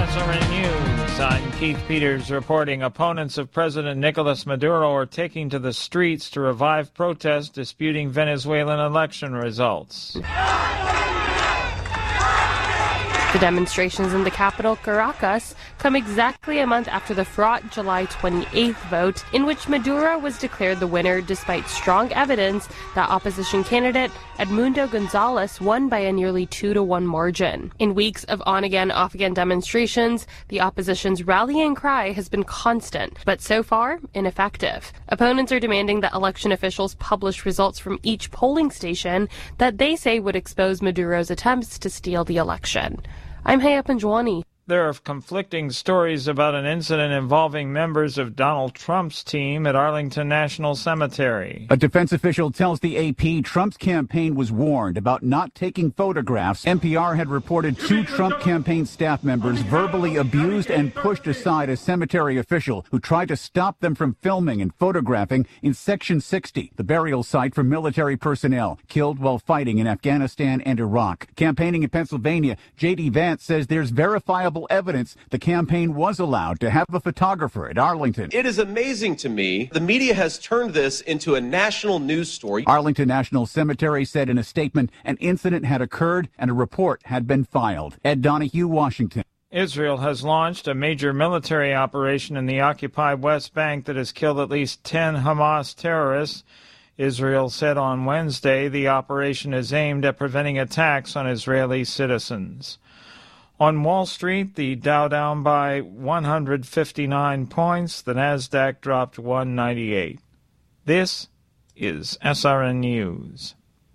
SRN News. I'm Keith Peters reporting opponents of President Nicolas Maduro are taking to the streets to revive protests disputing Venezuelan election results. The demonstrations in the capital, Caracas, come exactly a month after the fraught July 28th vote in which Maduro was declared the winner despite strong evidence that opposition candidate Edmundo Gonzalez won by a nearly 2-to-1 margin. In weeks of on-again, off-again demonstrations, the opposition's rallying cry has been constant, but so far, ineffective. Opponents are demanding that election officials publish results from each polling station that they say would expose Maduro's attempts to steal the election. I'm Haya Panjwani. There are conflicting stories about an incident involving members of Donald Trump's team at Arlington National Cemetery. A defense official tells the AP Trump's campaign was warned about not taking photographs. NPR had reported 2 Trump campaign staff members verbally abused and pushed aside a cemetery official who tried to stop them from filming and photographing in Section 60, the burial site for military personnel killed while fighting in Afghanistan and Iraq. Campaigning in Pennsylvania, J.D. Vance says there's verifiable evidence the campaign was allowed to have a photographer at Arlington. It is amazing to me. The media has turned this into a national news story. Arlington National Cemetery said in a statement an incident had occurred and a report had been filed. Ed Donahue, Washington. Israel has launched a major military operation in the occupied West Bank that has killed at least 10 Hamas terrorists. Israel said on Wednesday the operation is aimed at preventing attacks on Israeli citizens. On Wall Street, the Dow down by 159 points. The Nasdaq dropped 198. This is SRN News.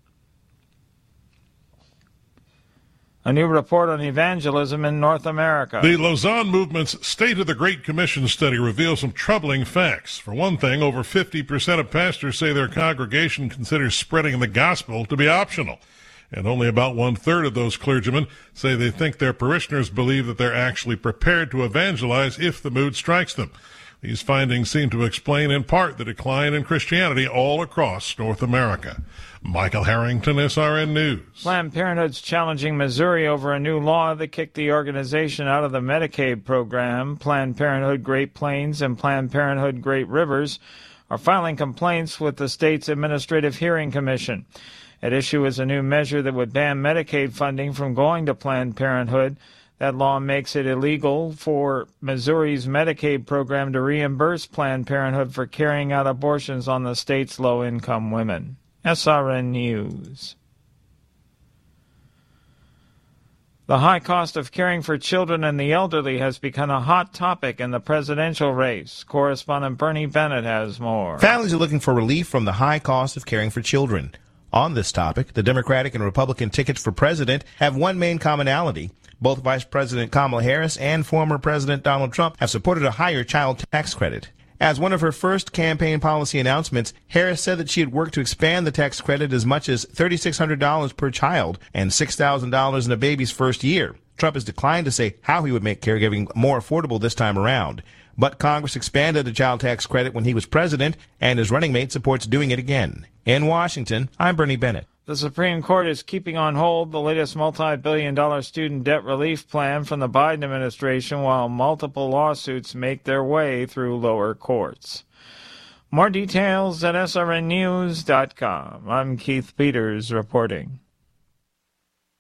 A new report on evangelism in North America. The Lausanne Movement's State of the Great Commission study reveals some troubling facts. For one thing, over 50% of pastors say their congregation considers spreading the gospel to be optional. And only about 1/3 of those clergymen say they think their parishioners believe that they're actually prepared to evangelize if the mood strikes them. These findings seem to explain in part the decline in Christianity all across North America. Michael Harrington, SRN News. Planned Parenthood's challenging Missouri over a new law that kicked the organization out of the Medicaid program. Planned Parenthood Great Plains and Planned Parenthood Great Rivers are filing complaints with the state's Administrative Hearing Commission. At issue is a new measure that would ban Medicaid funding from going to Planned Parenthood. That law makes it illegal for Missouri's Medicaid program to reimburse Planned Parenthood for carrying out abortions on the state's low-income women. SRN News. The high cost of caring for children and the elderly has become a hot topic in the presidential race. Correspondent Bernie Bennett has more. Families are looking for relief from the high cost of caring for children. On this topic, the Democratic and Republican tickets for president have one main commonality. Both Vice President Kamala Harris and former President Donald Trump have supported a higher child tax credit. As one of her first campaign policy announcements, Harris said that she had worked to expand the tax credit as much as $3,600 per child and $6,000 in a baby's first year. Trump has declined to say how he would make caregiving more affordable this time around. But Congress expanded the child tax credit when he was president, and his running mate supports doing it again. In Washington, I'm Bernie Bennett. The Supreme Court is keeping on hold the latest multi-billion-dollar student debt relief plan from the Biden administration while multiple lawsuits make their way through lower courts. More details at srnnews.com. I'm Keith Peters reporting.